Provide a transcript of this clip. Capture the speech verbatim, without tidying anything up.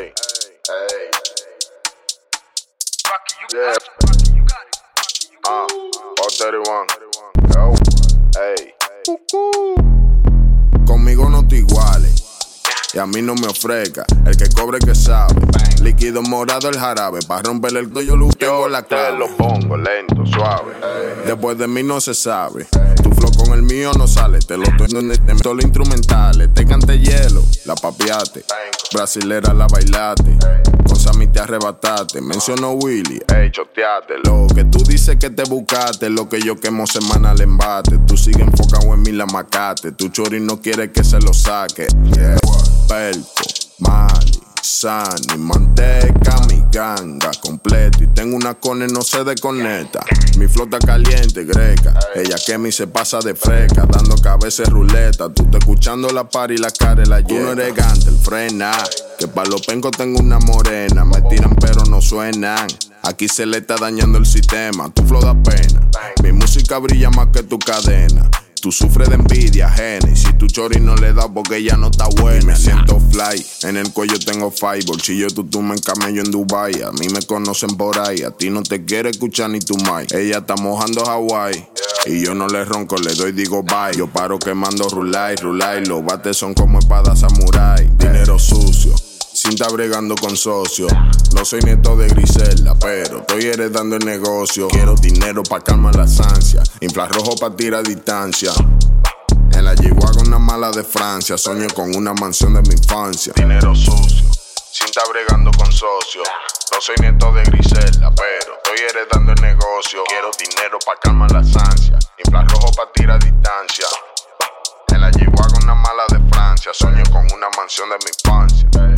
Hey, hey. Yeah. Uh, four thirty-one. Yo, hey. Conmigo no te iguales y a mí no me ofrezca. El que cobre que sabe. Líquido morado el jarabe. Pa' romper el tuyo lo tengo la clave. Te lo pongo lento, suave. Después de mí no se sabe. Tu flow con el mío no sale. Te lo estoy donde te meto los instrumentales. Te canté hielo, la papiate. Brasilera la bailaste. Con Sammy te arrebataste. Mencionó Willy. Ey, choteate. Lo que tú dices que te buscaste. Lo que yo quemo semana al embate. Tú sigues enfocado en mí la macate. Tu chori no quiere que se lo saque. Yeah. Perco, Mali, Sani, manteca, mi ganga completo. Y tengo una cone, no se desconecta. Mi flota caliente, greca. Ella que me se pasa de fresca, dando cabeza ruleta. Tú te escuchando la par y la cara la llena. Tú no eres gante, el frena. Que pa' los pencos tengo una morena. Me tiran pero no suenan. Aquí se le está dañando el sistema. Tu flow da pena. Mi música brilla más que tu cadena. Tú sufres de envidia ajena. Y si tu chori no le da porque ella no está buena. Y me siento fly, en el cuello tengo five. Bolsillo tú me camello en Dubai. A mí me conocen por ahí. A ti no te quiere escuchar ni tu mai. Ella está mojando Hawaii y yo no le ronco, le doy digo bye. Yo paro quemando rulay, rulay. Los bates son como espadas samurai. Dinero sucio, sin estar bregando con socios. No soy nieto de Griselda, pero estoy heredando el negocio. Quiero dinero pa' calmar las ansias. Infrarrojo pa' tirar distancia. En la G-Wagon una mala de Francia. Sueño con una mansión de mi infancia. Dinero sucio, sin estar bregando con socios. No soy nieto de Griselda, pero estoy heredando el negocio. Quiero dinero pa' calmar las ansias. Infrarrojo pa' tirar distancia. En la G-Wagon una mala de Francia. Sueño con una mansión de mi infancia.